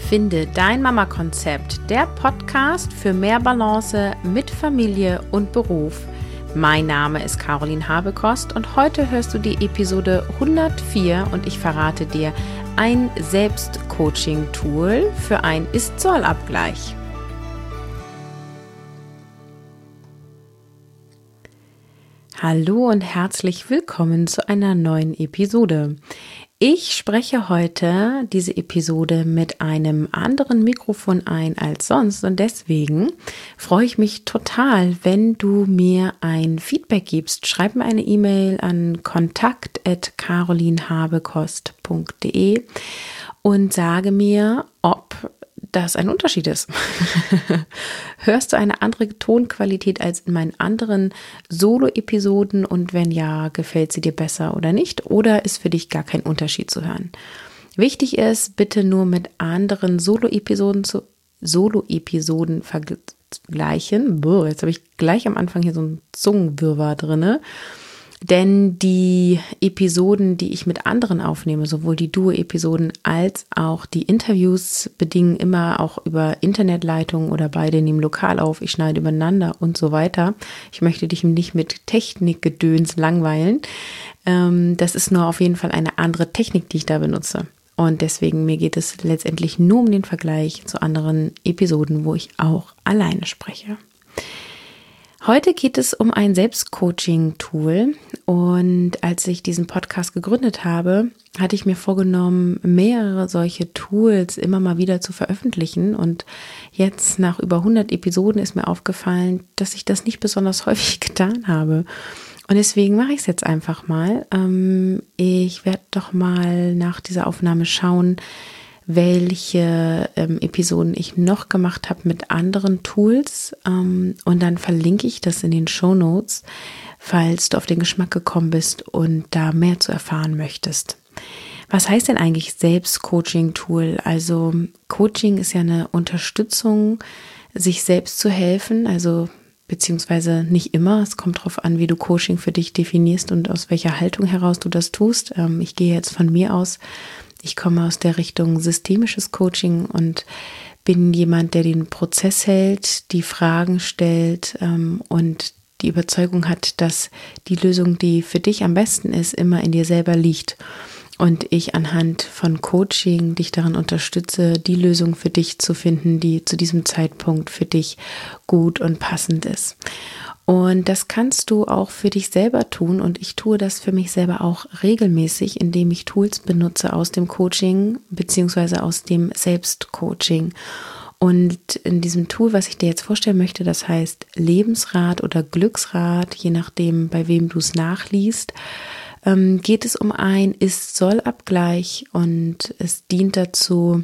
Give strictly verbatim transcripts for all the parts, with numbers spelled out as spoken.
Finde dein Mama-Konzept, der Podcast für mehr Balance mit Familie und Beruf. Mein Name ist Caroline Habekost und heute hörst du die Episode hundertvier und ich verrate dir ein Selbstcoaching-Tool für ein Ist-Soll-Abgleich. Hallo und herzlich willkommen zu einer neuen Episode. Ich spreche heute diese Episode mit einem anderen Mikrofon ein als sonst und deswegen freue ich mich total, wenn du mir ein Feedback gibst. Schreib mir eine E-Mail an kontakt at carolinhabekost punkt de und sage mir, ob das ein Unterschied ist. Hörst du eine andere Tonqualität als in meinen anderen Solo-Episoden und wenn ja, gefällt sie dir besser oder nicht? Oder ist für dich gar kein Unterschied zu hören? Wichtig ist, bitte nur mit anderen Solo-Episoden zu Solo-Episoden vergleichen. Boah, jetzt habe ich gleich am Anfang hier so einen Zungenwirrwarr drinne. Denn die Episoden, die ich mit anderen aufnehme, sowohl die Duo-Episoden als auch die Interviews, bedingen immer auch über Internetleitungen oder beide nehmen lokal auf, ich schneide übereinander und so weiter. Ich möchte dich nicht mit Technikgedöns langweilen. Das ist nur auf jeden Fall eine andere Technik, die ich da benutze. Und deswegen, mir geht es letztendlich nur um den Vergleich zu anderen Episoden, wo ich auch alleine spreche. Heute geht es um ein Selbstcoaching-Tool und als ich diesen Podcast gegründet habe, hatte ich mir vorgenommen, mehrere solche Tools immer mal wieder zu veröffentlichen und jetzt nach über hundert Episoden ist mir aufgefallen, dass ich das nicht besonders häufig getan habe und deswegen mache ich es jetzt einfach mal. Ich werde doch mal nach dieser Aufnahme schauen, welche ähm, Episoden ich noch gemacht habe mit anderen Tools ähm, und dann verlinke ich das in den Shownotes, falls du auf den Geschmack gekommen bist und da mehr zu erfahren möchtest. Was heißt denn eigentlich Selbstcoaching-Tool? Also Coaching ist ja eine Unterstützung, sich selbst zu helfen, also beziehungsweise nicht immer, es kommt darauf an, wie du Coaching für dich definierst und aus welcher Haltung heraus du das tust. Ähm, ich gehe jetzt von mir aus. Ich komme aus der Richtung systemisches Coaching und bin jemand, der den Prozess hält, die Fragen stellt ähm, und die Überzeugung hat, dass die Lösung, die für dich am besten ist, immer in dir selber liegt. Und ich anhand von Coaching dich darin unterstütze, die Lösung für dich zu finden, die zu diesem Zeitpunkt für dich gut und passend ist. Und das kannst du auch für dich selber tun und ich tue das für mich selber auch regelmäßig, indem ich Tools benutze aus dem Coaching beziehungsweise aus dem Selbstcoaching. Und in diesem Tool, was ich dir jetzt vorstellen möchte, das heißt Lebensrat oder Glücksrad, je nachdem, bei wem du es nachliest, geht es um ein Ist-Soll-Abgleich und es dient dazu,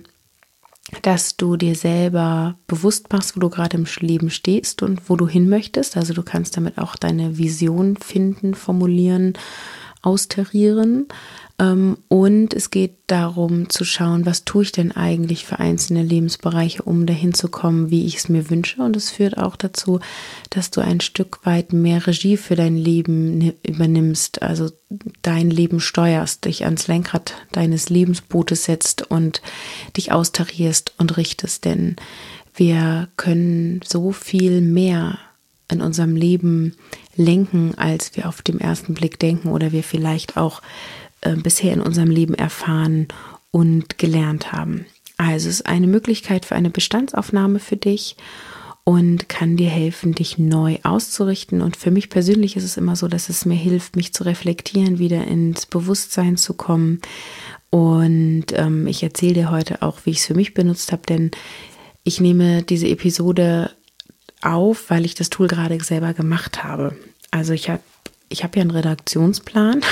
dass du dir selber bewusst machst, wo du gerade im Leben stehst und wo du hin möchtest. Also du kannst damit auch deine Vision finden, formulieren, austarieren. Und es geht darum zu schauen, was tue ich denn eigentlich für einzelne Lebensbereiche, um dahin zu kommen, wie ich es mir wünsche. Und es führt auch dazu, dass du ein Stück weit mehr Regie für dein Leben übernimmst, also dein Leben steuerst, dich ans Lenkrad deines Lebensbootes setzt und dich austarierst und richtest. Denn wir können so viel mehr in unserem Leben lenken, als wir auf den ersten Blick denken oder wir vielleicht auch bisher in unserem Leben erfahren und gelernt haben. Also es ist eine Möglichkeit für eine Bestandsaufnahme für dich und kann dir helfen, dich neu auszurichten. Und für mich persönlich ist es immer so, dass es mir hilft, mich zu reflektieren, wieder ins Bewusstsein zu kommen. Und ähm, ich erzähle dir heute auch, wie ich es für mich benutzt habe, denn ich nehme diese Episode auf, weil ich das Tool gerade selber gemacht habe. Also ich habe Ich habe ja einen Redaktionsplan,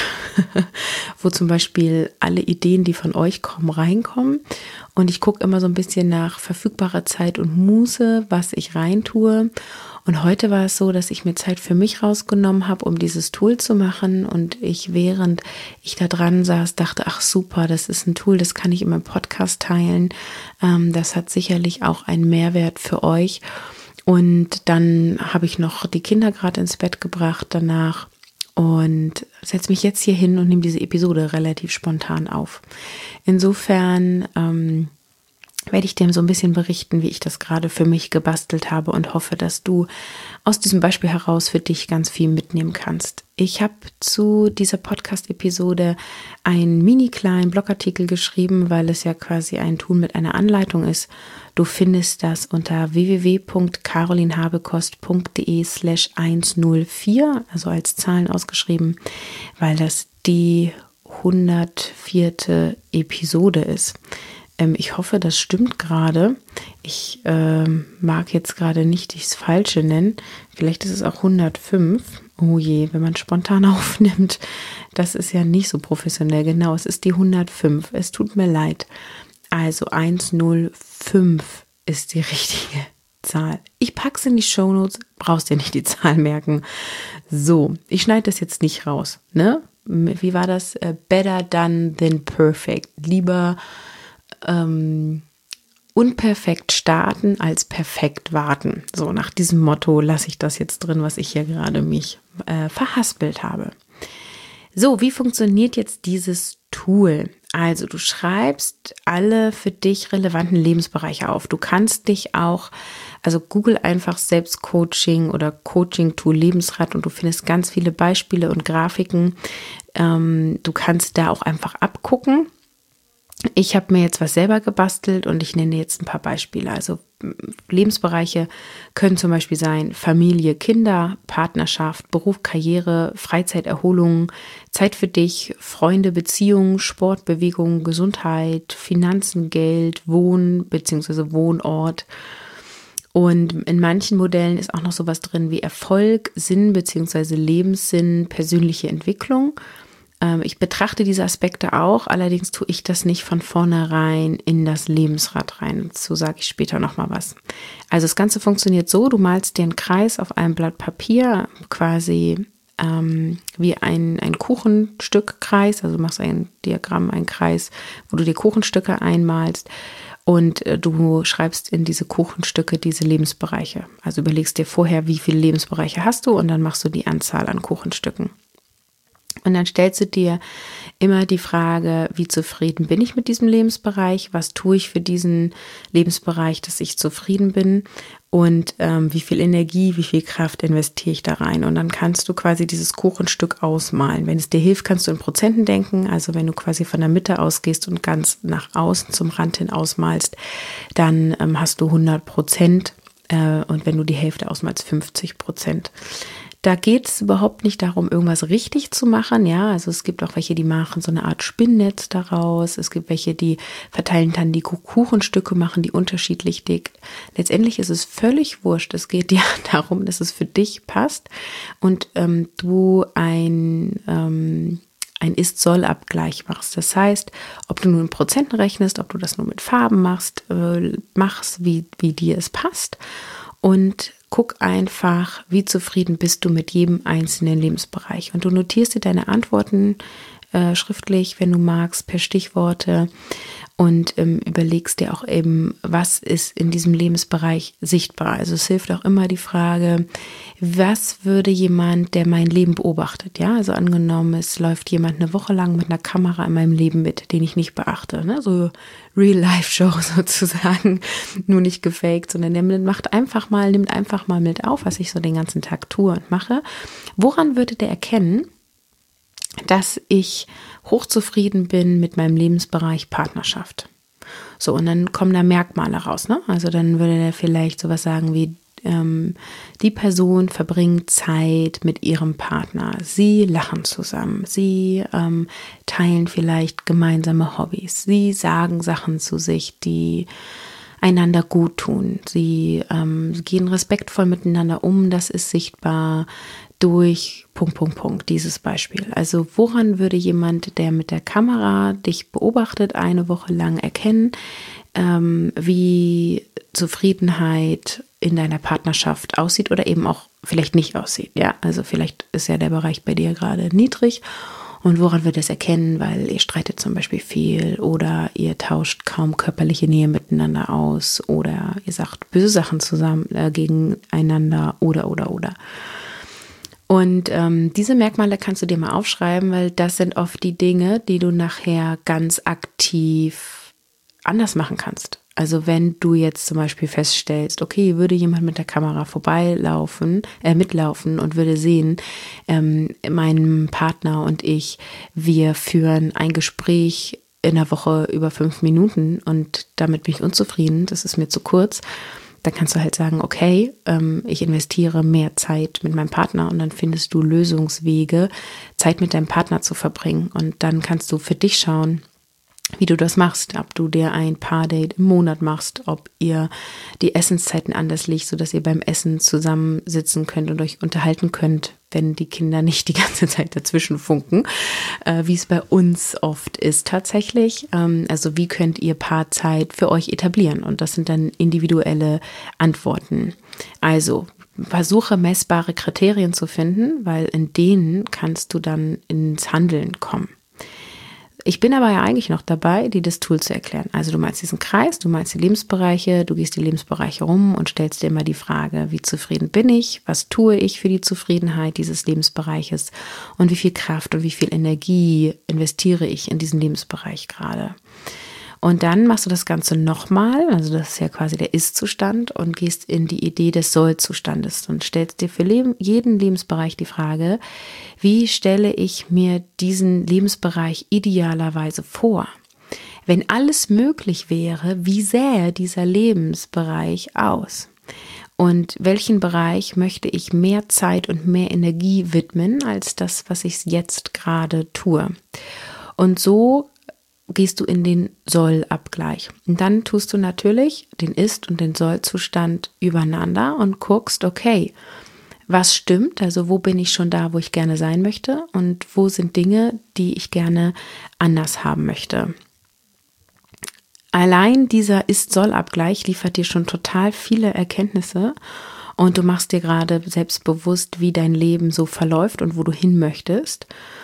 wo zum Beispiel alle Ideen, die von euch kommen, reinkommen. Und ich gucke immer so ein bisschen nach verfügbarer Zeit und Muße, was ich reintue. Und heute war es so, dass ich mir Zeit für mich rausgenommen habe, um dieses Tool zu machen. Und ich, während ich da dran saß, dachte, ach super, das ist ein Tool, das kann ich in meinem Podcast teilen. Ähm, das hat sicherlich auch einen Mehrwert für euch. Und dann habe ich noch die Kinder gerade ins Bett gebracht danach. Und setze mich jetzt hier hin und nehme diese Episode relativ spontan auf. Insofern ähm, werde ich dir so ein bisschen berichten, wie ich das gerade für mich gebastelt habe und hoffe, dass du aus diesem Beispiel heraus für dich ganz viel mitnehmen kannst. Ich habe zu dieser Podcast-Episode einen mini kleinen Blogartikel geschrieben, weil es ja quasi ein Tool mit einer Anleitung ist. Du findest das unter w w w punkt carolinhabekost punkt de slash hundertvier, also als Zahlen ausgeschrieben, weil das die hundertvierte Episode ist. Ich hoffe, das stimmt gerade. Ich äh, mag jetzt gerade nicht das Falsche nennen. Vielleicht ist es auch hundertfünf. Oh je, wenn man spontan aufnimmt. Das ist ja nicht so professionell. Genau, es ist die hundertfünf. Es tut mir leid. Also hundertfünf ist die richtige Zahl. Ich packe es in die Shownotes. Brauchst dir nicht die Zahl merken. So, ich schneide das jetzt nicht raus. Ne? Wie war das? Better done than perfect. Lieber Ähm, unperfekt starten als perfekt warten. So, nach diesem Motto lasse ich das jetzt drin, was ich hier gerade mich äh, verhaspelt habe. So, wie funktioniert jetzt dieses Tool? Also, du schreibst alle für dich relevanten Lebensbereiche auf. Du kannst dich auch, also google einfach Selbstcoaching oder Coaching-Tool Lebensrat und du findest ganz viele Beispiele und Grafiken. Ähm, du kannst da auch einfach abgucken. Ich habe mir jetzt was selber gebastelt und ich nenne jetzt ein paar Beispiele. Also Lebensbereiche können zum Beispiel sein Familie, Kinder, Partnerschaft, Beruf, Karriere, Freizeit, Erholung, Zeit für dich, Freunde, Beziehungen, Sport, Bewegung, Gesundheit, Finanzen, Geld, Wohnen bzw. Wohnort. Und in manchen Modellen ist auch noch sowas drin wie Erfolg, Sinn bzw. Lebenssinn, persönliche Entwicklung. Ich betrachte diese Aspekte auch, allerdings tue ich das nicht von vornherein in das Lebensrad rein. Dazu sage ich später nochmal was. Also das Ganze funktioniert so, du malst dir einen Kreis auf einem Blatt Papier, quasi ähm, wie ein, ein Kuchenstückkreis. Also du machst ein Diagramm, ein Kreis, wo du dir Kuchenstücke einmalst und äh, du schreibst in diese Kuchenstücke diese Lebensbereiche. Also überlegst dir vorher, wie viele Lebensbereiche hast du und dann machst du die Anzahl an Kuchenstücken. Und dann stellst du dir immer die Frage, wie zufrieden bin ich mit diesem Lebensbereich? Was tue ich für diesen Lebensbereich, dass ich zufrieden bin? Und ähm, wie viel Energie, wie viel Kraft investiere ich da rein? Und dann kannst du quasi dieses Kuchenstück ausmalen. Wenn es dir hilft, kannst du in Prozenten denken. Also wenn du quasi von der Mitte ausgehst und ganz nach außen zum Rand hin ausmalst, dann ähm, hast du hundert Prozent. Äh, und wenn du die Hälfte ausmalst, fünfzig Prozent. Da geht es überhaupt nicht darum, irgendwas richtig zu machen. Ja, also es gibt auch welche, die machen so eine Art Spinnnetz daraus. Es gibt welche, die verteilen dann die Kuchenstücke, machen die unterschiedlich dick. Letztendlich ist es völlig wurscht. Es geht ja darum, dass es für dich passt und ähm, du ein, ähm, ein Ist-Soll-Abgleich machst. Das heißt, ob du nur in Prozenten rechnest, ob du das nur mit Farben machst, äh, machst, wie, wie dir es passt. Und guck einfach, wie zufrieden bist du mit jedem einzelnen Lebensbereich. Und du notierst dir deine Antworten äh, schriftlich, wenn du magst, per Stichworte und ähm, überlegst dir auch eben, was ist in diesem Lebensbereich sichtbar. Also es hilft auch immer die Frage, was würde jemand, der mein Leben beobachtet, ja, also angenommen, es läuft jemand eine Woche lang mit einer Kamera in meinem Leben mit, den ich nicht beachte, ne, so Real-Life-Show sozusagen, nur nicht gefaked, sondern der macht einfach mal, nimmt einfach mal mit auf, was ich so den ganzen Tag tue und mache. Woran würde der erkennen, dass ich hochzufrieden bin mit meinem Lebensbereich Partnerschaft? So, und dann kommen da Merkmale raus, ne? Also dann würde der vielleicht sowas sagen wie, ähm, die Person verbringt Zeit mit ihrem Partner, sie lachen zusammen, sie ähm, teilen vielleicht gemeinsame Hobbys, sie sagen Sachen zu sich, die einander gut tun, sie ähm, gehen respektvoll miteinander um, das ist sichtbar durch Punkt, Punkt, Punkt, dieses Beispiel. Also woran würde jemand, der mit der Kamera dich beobachtet, eine Woche lang erkennen, ähm, wie Zufriedenheit in deiner Partnerschaft aussieht oder eben auch vielleicht nicht aussieht. Ja, also vielleicht ist ja der Bereich bei dir gerade niedrig. Und woran wird es erkennen? Weil ihr streitet zum Beispiel viel oder ihr tauscht kaum körperliche Nähe miteinander aus oder ihr sagt böse Sachen zusammen äh, gegeneinander oder, oder, oder. Und ähm, diese Merkmale kannst du dir mal aufschreiben, weil das sind oft die Dinge, die du nachher ganz aktiv anders machen kannst. Also wenn du jetzt zum Beispiel feststellst, okay, würde jemand mit der Kamera vorbeilaufen, äh, mitlaufen und würde sehen, ähm, mein Partner und ich, wir führen ein Gespräch in der Woche über fünf Minuten und damit bin ich unzufrieden, das ist mir zu kurz, dann kannst du halt sagen, okay, ähm, ich investiere mehr Zeit mit meinem Partner und dann findest du Lösungswege, Zeit mit deinem Partner zu verbringen und dann kannst du für dich schauen, wie du das machst, ob du dir ein Paardate im Monat machst, ob ihr die Essenszeiten anders legt, sodass ihr beim Essen zusammensitzen könnt und euch unterhalten könnt, wenn die Kinder nicht die ganze Zeit dazwischen funken, äh, wie es bei uns oft ist tatsächlich. Ähm, also wie könnt ihr Paarzeit für euch etablieren? Und das sind dann individuelle Antworten. Also versuche messbare Kriterien zu finden, weil in denen kannst du dann ins Handeln kommen. Ich bin aber ja eigentlich noch dabei, dir das Tool zu erklären. Also du malst diesen Kreis, du malst die Lebensbereiche, du gehst die Lebensbereiche rum und stellst dir immer die Frage, wie zufrieden bin ich, was tue ich für die Zufriedenheit dieses Lebensbereiches und wie viel Kraft und wie viel Energie investiere ich in diesen Lebensbereich gerade. Und dann machst du das Ganze nochmal, also das ist ja quasi der Ist-Zustand und gehst in die Idee des Soll-Zustandes und stellst dir für Leben, jeden Lebensbereich die Frage, wie stelle ich mir diesen Lebensbereich idealerweise vor? Wenn alles möglich wäre, wie sähe dieser Lebensbereich aus? Und welchen Bereich möchte ich mehr Zeit und mehr Energie widmen, als das, was ich jetzt gerade tue? Und so gehst du in den Soll-Abgleich. Und dann tust du natürlich den Ist- und den Soll-Zustand übereinander und guckst, okay, was stimmt, also wo bin ich schon da, wo ich gerne sein möchte und wo sind Dinge, die ich gerne anders haben möchte. Allein dieser Ist-Soll-Abgleich liefert dir schon total viele Erkenntnisse und du machst dir gerade selbstbewusst, wie dein Leben so verläuft und wo du hin möchtest.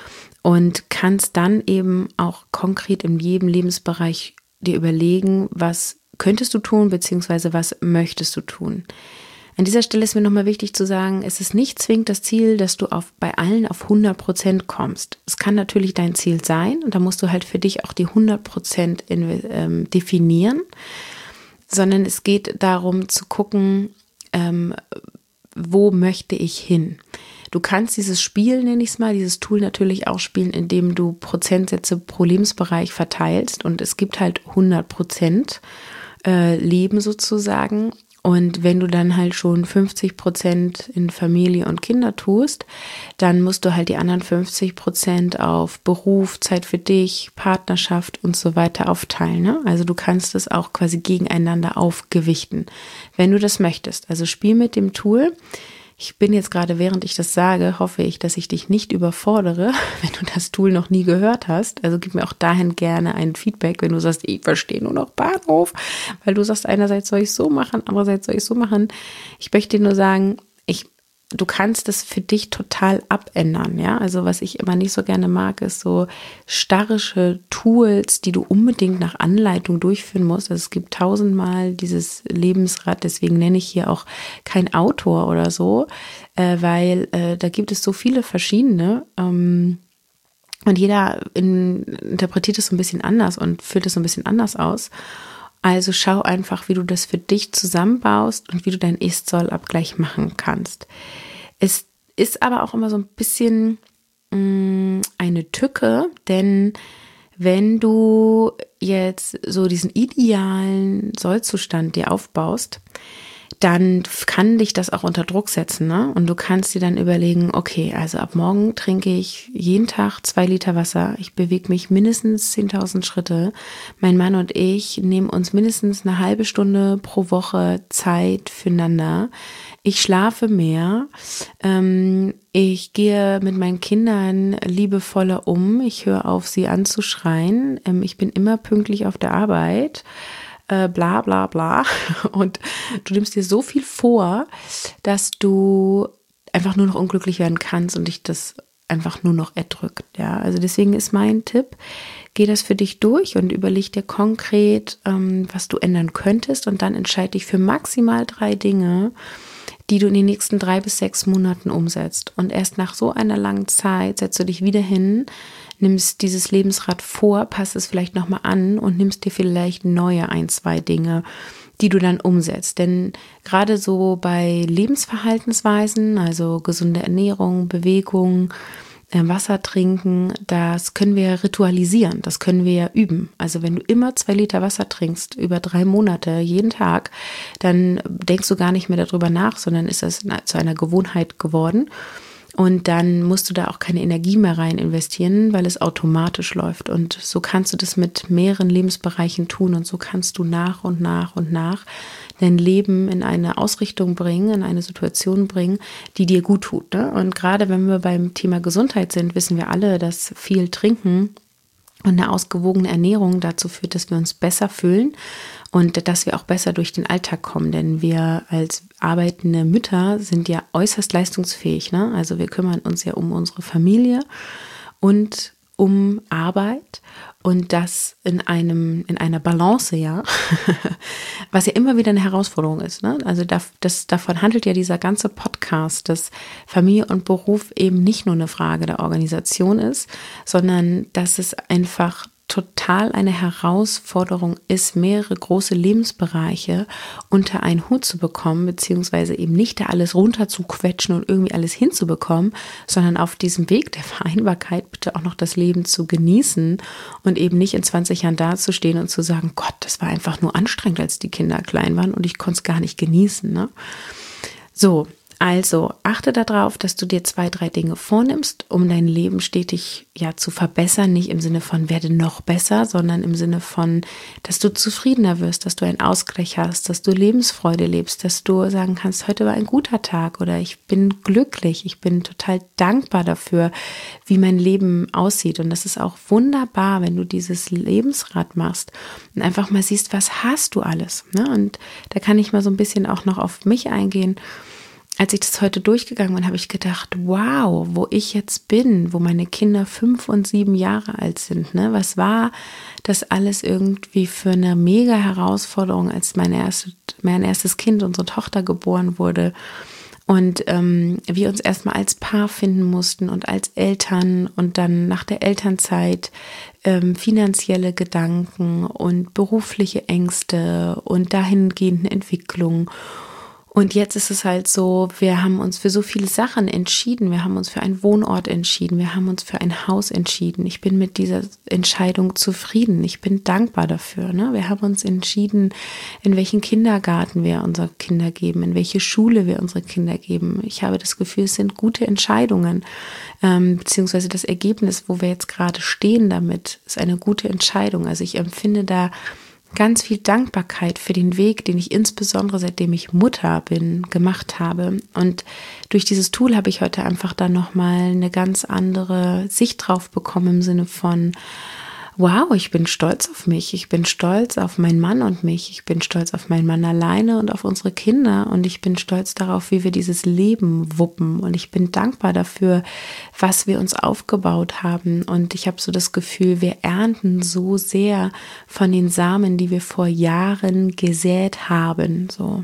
Und kannst dann eben auch konkret in jedem Lebensbereich dir überlegen, was könntest du tun, beziehungsweise was möchtest du tun. An dieser Stelle ist mir nochmal wichtig zu sagen, es ist nicht zwingend das Ziel, dass du auf, bei allen auf hundert Prozent kommst. Es kann natürlich dein Ziel sein und da musst du halt für dich auch die hundert Prozent in, ähm, definieren, sondern es geht darum zu gucken, ähm, wo möchte ich hin. Du kannst dieses Spiel, nenne ich es mal, dieses Tool natürlich auch spielen, indem du Prozentsätze pro Lebensbereich verteilst und es gibt halt hundert Prozent äh, Leben sozusagen und wenn du dann halt schon fünfzig Prozent in Familie und Kinder tust, dann musst du halt die anderen fünfzig Prozent auf Beruf, Zeit für dich, Partnerschaft und so weiter aufteilen. Ne? Also du kannst es auch quasi gegeneinander aufgewichten, wenn du das möchtest. Also spiel mit dem Tool. Ich bin jetzt gerade, während ich das sage, hoffe ich, dass ich dich nicht überfordere, wenn du das Tool noch nie gehört hast. Also gib mir auch dahin gerne ein Feedback, wenn du sagst, ich verstehe nur noch Bahnhof, weil du sagst, einerseits soll ich so machen, andererseits soll ich so machen. Ich möchte dir nur sagen, ich du kannst es für dich total abändern, ja. Also was ich immer nicht so gerne mag, ist so starrische Tools, die du unbedingt nach Anleitung durchführen musst. Also es gibt tausendmal dieses Lebensrad, deswegen nenne ich hier auch kein Autor oder so, äh, weil äh, da gibt es so viele verschiedene ähm, und jeder in, interpretiert es so ein bisschen anders und führt es so ein bisschen anders aus. Also schau einfach, wie du das für dich zusammenbaust und wie du deinen Ist-Soll-Abgleich machen kannst. Es ist aber auch immer so ein bisschen mh, eine Tücke, denn wenn du jetzt so diesen idealen Sollzustand dir aufbaust, dann kann dich das auch unter Druck setzen, ne? Und du kannst dir dann überlegen, okay, also ab morgen trinke ich jeden Tag zwei Liter Wasser, ich bewege mich mindestens zehntausend Schritte, mein Mann und ich nehmen uns mindestens eine halbe Stunde pro Woche Zeit füreinander, ich schlafe mehr, ähm, ich gehe mit meinen Kindern liebevoller um, ich höre auf, sie anzuschreien, ähm, ich bin immer pünktlich auf der Arbeit, Äh, bla bla bla und du nimmst dir so viel vor, dass du einfach nur noch unglücklich werden kannst und dich das einfach nur noch erdrückt. Ja, also deswegen ist mein Tipp, geh das für dich durch und überleg dir konkret, ähm, was du ändern könntest und dann entscheide dich für maximal drei Dinge, die du in den nächsten drei bis sechs Monaten umsetzt. Und erst nach so einer langen Zeit setzt du dich wieder hin, nimmst dieses Lebensrad vor, passt es vielleicht nochmal an und nimmst dir vielleicht neue ein, zwei Dinge, die du dann umsetzt. Denn gerade so bei Lebensverhaltensweisen, also gesunde Ernährung, Bewegung, Wasser trinken, das können wir ritualisieren, das können wir ja üben. Also wenn du immer zwei Liter Wasser trinkst, über drei Monate, jeden Tag, dann denkst du gar nicht mehr darüber nach, sondern ist das zu einer Gewohnheit geworden. Und dann musst du da auch keine Energie mehr rein investieren, weil es automatisch läuft. Und so kannst du das mit mehreren Lebensbereichen tun. Und so kannst du nach und nach und nach dein Leben in eine Ausrichtung bringen, in eine Situation bringen, die dir gut tut. Ne? Und gerade wenn wir beim Thema Gesundheit sind, wissen wir alle, dass viel Trinken und eine ausgewogene Ernährung dazu führt, dass wir uns besser fühlen und dass wir auch besser durch den Alltag kommen. Denn wir als arbeitende Mütter sind ja äußerst leistungsfähig. Ne? Also wir kümmern uns ja um unsere Familie und um Arbeit und das in einem in einer Balance, ja, was ja immer wieder eine Herausforderung ist. Ne? Also das, das, davon handelt ja dieser ganze Podcast, dass Familie und Beruf eben nicht nur eine Frage der Organisation ist, sondern dass es einfach total eine Herausforderung ist, mehrere große Lebensbereiche unter einen Hut zu bekommen, beziehungsweise eben nicht da alles runterzuquetschen und irgendwie alles hinzubekommen, sondern auf diesem Weg der Vereinbarkeit bitte auch noch das Leben zu genießen und eben nicht in zwanzig Jahren dazustehen und zu sagen, Gott, das war einfach nur anstrengend, als die Kinder klein waren und ich konnte es gar nicht genießen. Ne? So, also achte darauf, dass du dir zwei, drei Dinge vornimmst, um dein Leben stetig ja zu verbessern. Nicht im Sinne von werde noch besser, sondern im Sinne von, dass du zufriedener wirst, dass du einen Ausgleich hast, dass du Lebensfreude lebst, dass du sagen kannst, heute war ein guter Tag oder ich bin glücklich, ich bin total dankbar dafür, wie mein Leben aussieht. Und das ist auch wunderbar, wenn du dieses Lebensrad machst und einfach mal siehst, was hast du alles. Ne? Und da kann ich mal so ein bisschen auch noch auf mich eingehen. Als ich das heute durchgegangen bin, habe ich gedacht, wow, wo ich jetzt bin, wo meine Kinder fünf und sieben Jahre alt sind, ne? Was war das alles irgendwie für eine mega Herausforderung, als mein, erste, mein erstes Kind, unsere Tochter, geboren wurde und ähm, wir uns erstmal als Paar finden mussten und als Eltern und dann nach der Elternzeit ähm, finanzielle Gedanken und berufliche Ängste und dahingehende Entwicklung. Und jetzt ist es halt so, wir haben uns für so viele Sachen entschieden. Wir haben uns für einen Wohnort entschieden. Wir haben uns für ein Haus entschieden. Ich bin mit dieser Entscheidung zufrieden. Ich bin dankbar dafür. Ne? Wir haben uns entschieden, in welchen Kindergarten wir unsere Kinder geben, in welche Schule wir unsere Kinder geben. Ich habe das Gefühl, es sind gute Entscheidungen, ähm, beziehungsweise das Ergebnis, wo wir jetzt gerade stehen damit, ist eine gute Entscheidung. Also ich empfinde da ganz viel Dankbarkeit für den Weg, den ich insbesondere seitdem ich Mutter bin, gemacht habe. Und durch dieses Tool habe ich heute einfach dann nochmal eine ganz andere Sicht drauf bekommen im Sinne von, wow, ich bin stolz auf mich, ich bin stolz auf meinen Mann und mich, ich bin stolz auf meinen Mann alleine und auf unsere Kinder und ich bin stolz darauf, wie wir dieses Leben wuppen und ich bin dankbar dafür, was wir uns aufgebaut haben und ich habe so das Gefühl, wir ernten so sehr von den Samen, die wir vor Jahren gesät haben, so.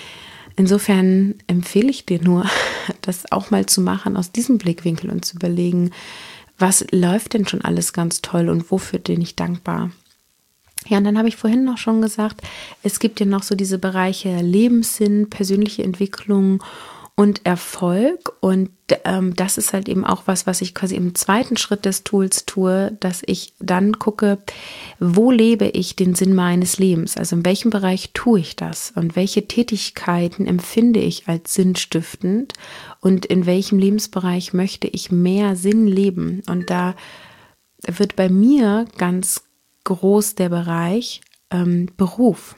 Insofern empfehle ich dir nur, das auch mal zu machen aus diesem Blickwinkel und zu überlegen, was läuft denn schon alles ganz toll und wofür bin ich dankbar? Ja, und dann habe ich vorhin noch schon gesagt, es gibt ja noch so diese Bereiche Lebenssinn, persönliche Entwicklung und Erfolg. Und ähm, das ist halt eben auch was, was ich quasi im zweiten Schritt des Tools tue, dass ich dann gucke, wo lebe ich den Sinn meines Lebens? Also in welchem Bereich tue ich das? Und welche Tätigkeiten empfinde ich als sinnstiftend? Und in welchem Lebensbereich möchte ich mehr Sinn leben? Und da wird bei mir ganz groß der Bereich ähm, Beruf.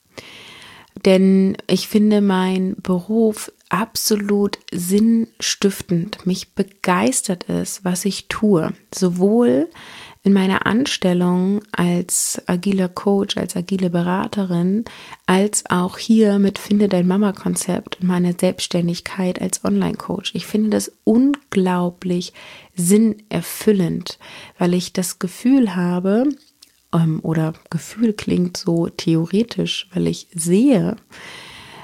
Denn ich finde meinen Beruf absolut sinnstiftend. Mich begeistert es, was ich tue. Sowohl in meiner Anstellung als agiler Coach, als agile Beraterin, als auch hier mit Finde dein Mama-Konzept und meiner Selbstständigkeit als Online-Coach. Ich finde das unglaublich sinnerfüllend, weil ich das Gefühl habe, oder Gefühl klingt so theoretisch, weil ich sehe,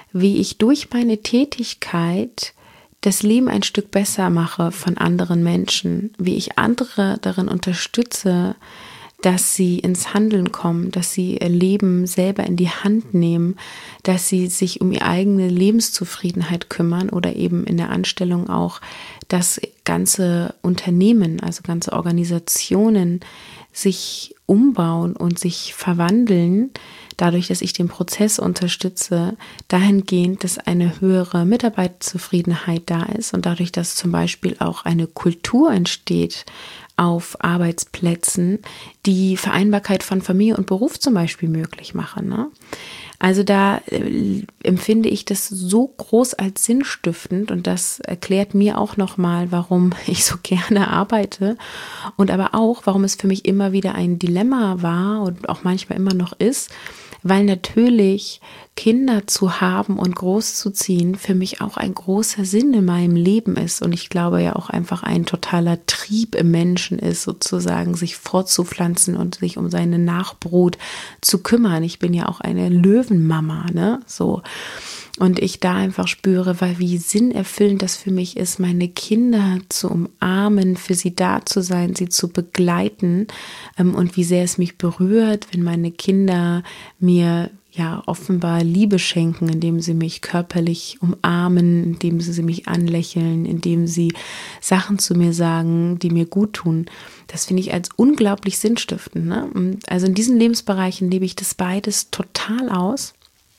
wie ich durch meine Tätigkeit das Leben ein Stück besser mache von anderen Menschen, wie ich andere darin unterstütze, dass sie ins Handeln kommen, dass sie ihr Leben selber in die Hand nehmen, dass sie sich um ihre eigene Lebenszufriedenheit kümmern oder eben in der Anstellung auch, dass ganze Unternehmen, also ganze Organisationen sich umbauen und sich verwandeln, dadurch, dass ich den Prozess unterstütze, dahingehend, dass eine höhere Mitarbeiterzufriedenheit da ist und dadurch, dass zum Beispiel auch eine Kultur entsteht auf Arbeitsplätzen, die Vereinbarkeit von Familie und Beruf zum Beispiel möglich machen, ne? Also da äh, empfinde ich das so groß als sinnstiftend und das erklärt mir auch nochmal, warum ich so gerne arbeite und aber auch, warum es für mich immer wieder ein Dilemma war und auch manchmal immer noch ist, weil natürlich Kinder zu haben und großzuziehen für mich auch ein großer Sinn in meinem Leben ist und ich glaube ja auch einfach ein totaler Trieb im Menschen ist, sozusagen sich fortzupflanzen und sich um seine Nachbrut zu kümmern. Ich bin ja auch eine Löwenmama, ne, so. Und ich da einfach spüre, weil wie sinnerfüllend das für mich ist, meine Kinder zu umarmen, für sie da zu sein, sie zu begleiten ähm, und wie sehr es mich berührt, wenn meine Kinder mir ja offenbar Liebe schenken, indem sie mich körperlich umarmen, indem sie mich anlächeln, indem sie Sachen zu mir sagen, die mir gut tun. Das finde ich als unglaublich sinnstiftend, ne? Und also in diesen Lebensbereichen lebe ich das beides total aus.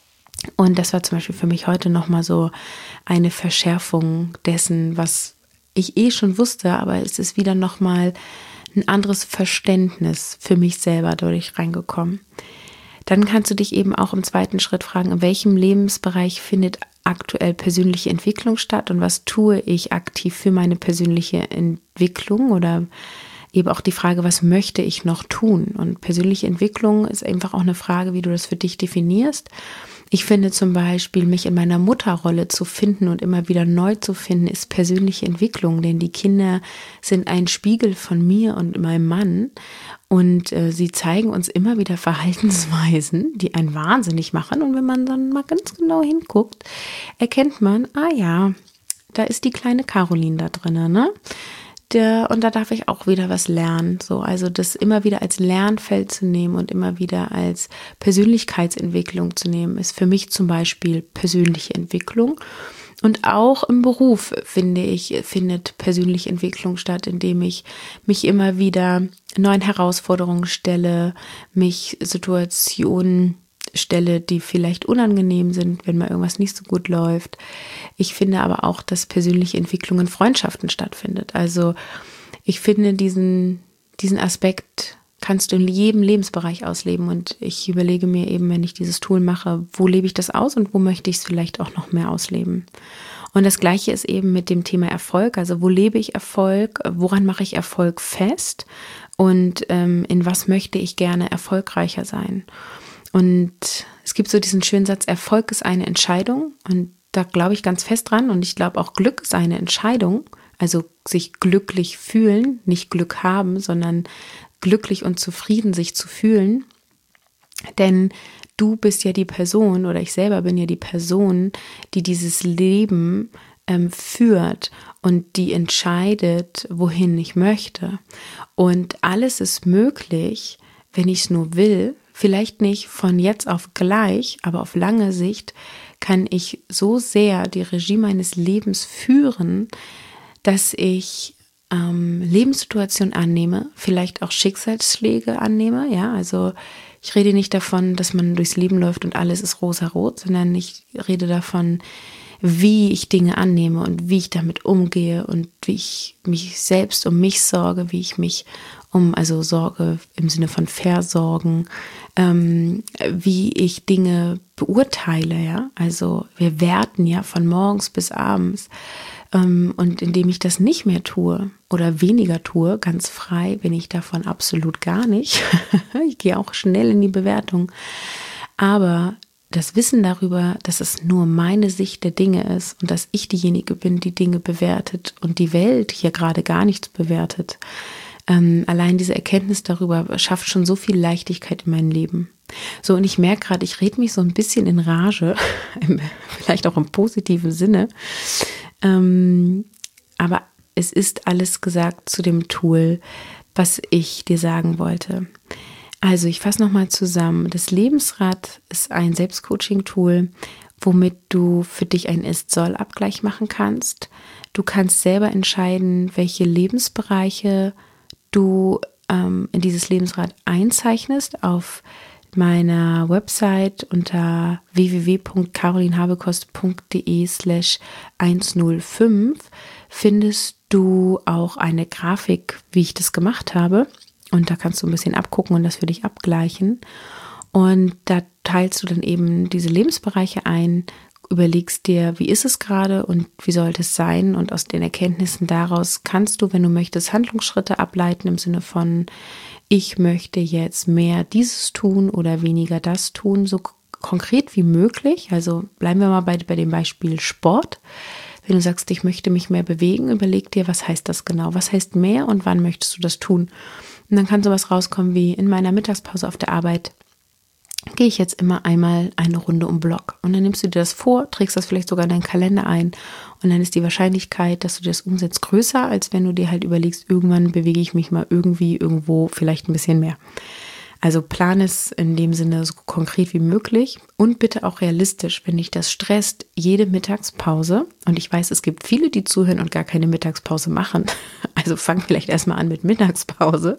Und das war zum Beispiel für mich heute nochmal so eine Verschärfung dessen, was ich eh schon wusste, aber es ist wieder nochmal ein anderes Verständnis für mich selber dadurch reingekommen. Dann kannst du dich eben auch im zweiten Schritt fragen, in welchem Lebensbereich findet aktuell persönliche Entwicklung statt und was tue ich aktiv für meine persönliche Entwicklung oder eben auch die Frage, was möchte ich noch tun? Und persönliche Entwicklung ist einfach auch eine Frage, wie du das für dich definierst. Ich finde zum Beispiel, mich in meiner Mutterrolle zu finden und immer wieder neu zu finden, ist persönliche Entwicklung, denn die Kinder sind ein Spiegel von mir und meinem Mann und äh, sie zeigen uns immer wieder Verhaltensweisen, die einen wahnsinnig machen und wenn man dann mal ganz genau hinguckt, erkennt man, ah ja, da ist die kleine Caroline da drin, ne? Der, und da darf ich auch wieder was lernen. So, also das immer wieder als Lernfeld zu nehmen und immer wieder als Persönlichkeitsentwicklung zu nehmen, ist für mich zum Beispiel persönliche Entwicklung. Und auch im Beruf, finde ich, findet persönliche Entwicklung statt, indem ich mich immer wieder neuen Herausforderungen stelle, mich Situationen stelle, die vielleicht unangenehm sind, wenn mal irgendwas nicht so gut läuft. Ich finde aber auch, dass persönliche Entwicklung in Freundschaften stattfindet. Also ich finde, diesen, diesen Aspekt kannst du in jedem Lebensbereich ausleben und ich überlege mir eben, wenn ich dieses Tool mache, wo lebe ich das aus und wo möchte ich es vielleicht auch noch mehr ausleben. Und das Gleiche ist eben mit dem Thema Erfolg. Also wo lebe ich Erfolg, woran mache ich Erfolg fest und ähm, in was möchte ich gerne erfolgreicher sein. Und es gibt so diesen schönen Satz, Erfolg ist eine Entscheidung und da glaube ich ganz fest dran und ich glaube auch Glück ist eine Entscheidung, also sich glücklich fühlen, nicht Glück haben, sondern glücklich und zufrieden sich zu fühlen, denn du bist ja die Person oder ich selber bin ja die Person, die dieses Leben ähm, führt und die entscheidet, wohin ich möchte und alles ist möglich, wenn ich es nur will. Vielleicht nicht von jetzt auf gleich, aber auf lange Sicht kann ich so sehr die Regie meines Lebens führen, dass ich ähm, Lebenssituationen annehme, vielleicht auch Schicksalsschläge annehme. Ja, also ich rede nicht davon, dass man durchs Leben läuft und alles ist rosarot, sondern ich rede davon, wie ich Dinge annehme und wie ich damit umgehe und wie ich mich selbst um mich sorge, wie ich mich um, also Sorge im Sinne von Versorgen, ähm, wie ich Dinge beurteile, ja, also wir werten ja von morgens bis abends ähm, und indem ich das nicht mehr tue oder weniger tue, ganz frei bin ich davon absolut gar nicht, ich gehe auch schnell in die Bewertung, aber das Wissen darüber, dass es nur meine Sicht der Dinge ist und dass ich diejenige bin, die Dinge bewertet und die Welt hier gerade gar nichts bewertet, Ähm, allein diese Erkenntnis darüber schafft schon so viel Leichtigkeit in meinem Leben. So, und ich merke gerade, ich rede mich so ein bisschen in Rage, vielleicht auch im positiven Sinne. Ähm, aber es ist alles gesagt zu dem Tool, was ich dir sagen wollte. Also ich fasse nochmal zusammen. Das Lebensrad ist ein Selbstcoaching-Tool, womit du für dich einen Ist-Soll-Abgleich machen kannst. Du kannst selber entscheiden, welche Lebensbereiche du ähm, in dieses Lebensrad einzeichnest. Auf meiner Website unter w w w punkt carolinhabekost punkt d e slash hundertfünf findest du auch eine Grafik, wie ich das gemacht habe. Und da kannst du ein bisschen abgucken und das für dich abgleichen. Und da teilst du dann eben diese Lebensbereiche ein, überlegst dir, wie ist es gerade und wie sollte es sein. Und aus den Erkenntnissen daraus kannst du, wenn du möchtest, Handlungsschritte ableiten im Sinne von, ich möchte jetzt mehr dieses tun oder weniger das tun, so konkret wie möglich. Also bleiben wir mal bei, bei dem Beispiel Sport. Wenn du sagst, ich möchte mich mehr bewegen, überleg dir, was heißt das genau? Was heißt mehr und wann möchtest du das tun? Und dann kann sowas rauskommen wie in meiner Mittagspause auf der Arbeit gehe ich jetzt immer einmal eine Runde um Block. Und dann nimmst du dir das vor, trägst das vielleicht sogar in deinen Kalender ein und dann ist die Wahrscheinlichkeit, dass du das umsetzt, größer, als wenn du dir halt überlegst, irgendwann bewege ich mich mal irgendwie irgendwo vielleicht ein bisschen mehr. Also plan es in dem Sinne so konkret wie möglich und bitte auch realistisch, wenn dich das stresst, jede Mittagspause, und ich weiß, es gibt viele, die zuhören und gar keine Mittagspause machen, also fang vielleicht erstmal an mit Mittagspause,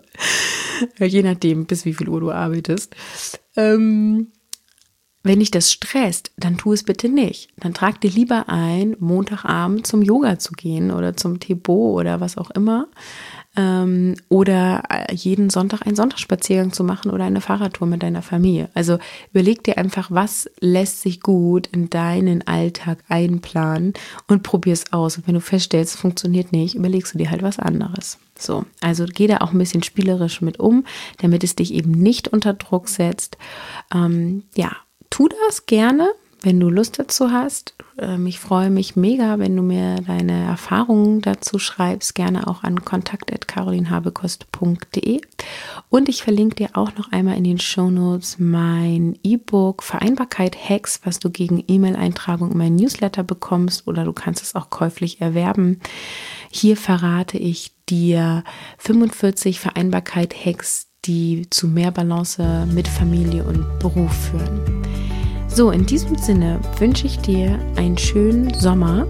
je nachdem, bis wie viel Uhr du arbeitest. Ähm, wenn dich das stresst, dann tu es bitte nicht. Dann trag dir lieber ein, Montagabend zum Yoga zu gehen oder zum Tebo oder was auch immer. Ähm, oder jeden Sonntag einen Sonntagsspaziergang zu machen oder eine Fahrradtour mit deiner Familie. Also überleg dir einfach, was lässt sich gut in deinen Alltag einplanen und probier es aus. Und wenn du feststellst, es funktioniert nicht, überlegst du dir halt was anderes. So, also geh da auch ein bisschen spielerisch mit um, damit es dich eben nicht unter Druck setzt. Ähm, ja, tu das gerne, wenn du Lust dazu hast. Ähm, ich freue mich mega, wenn du mir deine Erfahrungen dazu schreibst, gerne auch an kontakt at carolinhabekost punkt d e. Und ich verlinke dir auch noch einmal in den Shownotes mein E-Book Vereinbarkeit Hacks, was du gegen E-Mail-Eintragung in mein Newsletter bekommst, oder du kannst es auch käuflich erwerben. Hier verrate ich dir fünfundvierzig Vereinbarkeit-Hacks, die zu mehr Balance mit Familie und Beruf führen. So, in diesem Sinne wünsche ich dir einen schönen Sommer.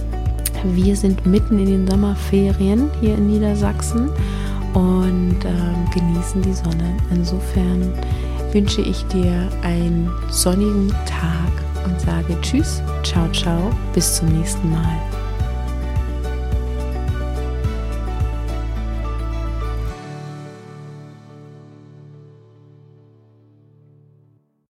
Wir sind mitten in den Sommerferien hier in Niedersachsen und äh, genießen die Sonne. Insofern wünsche ich dir einen sonnigen Tag und sage Tschüss, ciao, ciao, bis zum nächsten Mal.